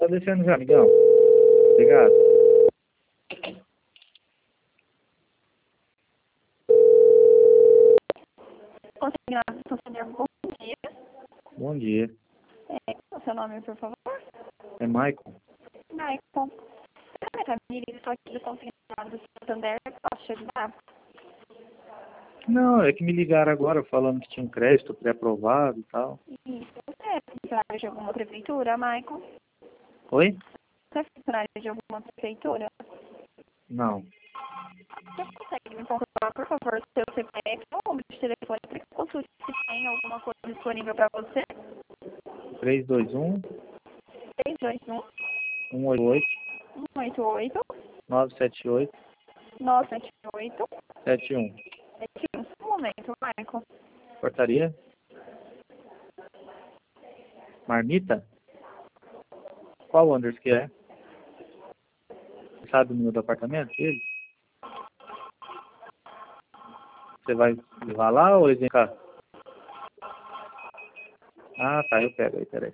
Tá descendo já, amigão. Obrigado. Consignado, funcionário, bom dia. Bom dia. O seu nome, por favor? É Maicon? Maicon. Estou aqui do consignado do Santander. Posso te ajudar? Não, é que me ligaram agora falando que tinha um crédito pré-aprovado e tal. Isso. Você é funcionário de alguma prefeitura, Maicon? Oi? Você é funcionário de alguma prefeitura? Não. Você consegue me comprovar, por favor, o seu CPF ou número de telefone para que consulte se tem alguma coisa disponível para você? 321 321 188 188 978 978 71. 71. Um momento, Maicon. Portaria? Marmita? Qual Anders que é? Você sabe o número do apartamento dele? Você vai levar lá ou eles vêm cá? Ah, tá, eu pego aí, peraí.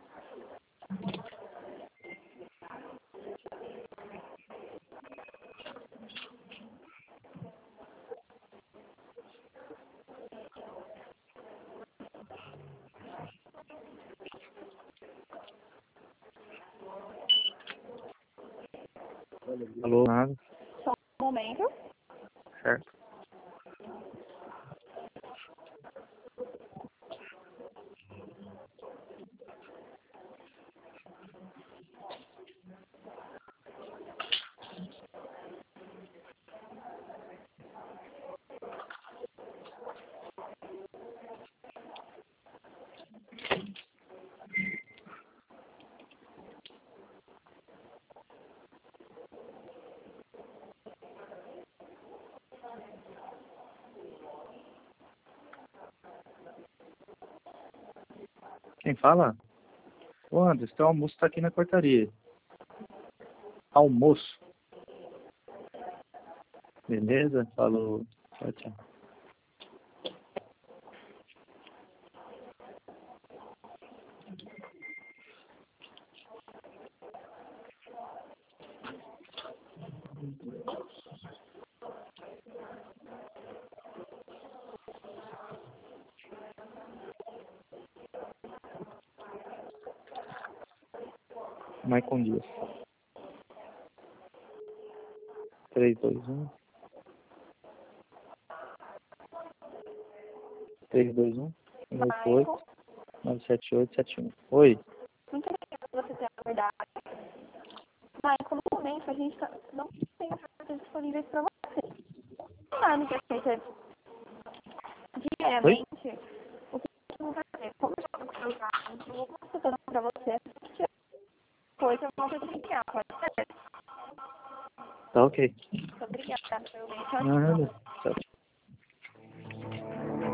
Alô? Nada. Só um momento. Certo. Quem fala? Ô, Anderson, teu almoço tá aqui na portaria. Almoço. Beleza? Falou. Tchau, tchau. Maicon Dias. 321 321 188 97871. Oi. Muito obrigada por você ter aguardado. Maicon, no momento a gente não tem ofertas disponíveis para você. Claro que aceita Oi? diariamente o que você não vai fazer. Como eu já estou com seus dados, eu vou consultando para você. Se depois eu volto a te ligar, pode ser? Tá ok. Muito obrigada pelo bem. Tchau, tchau. Nada. Tchau, tchau.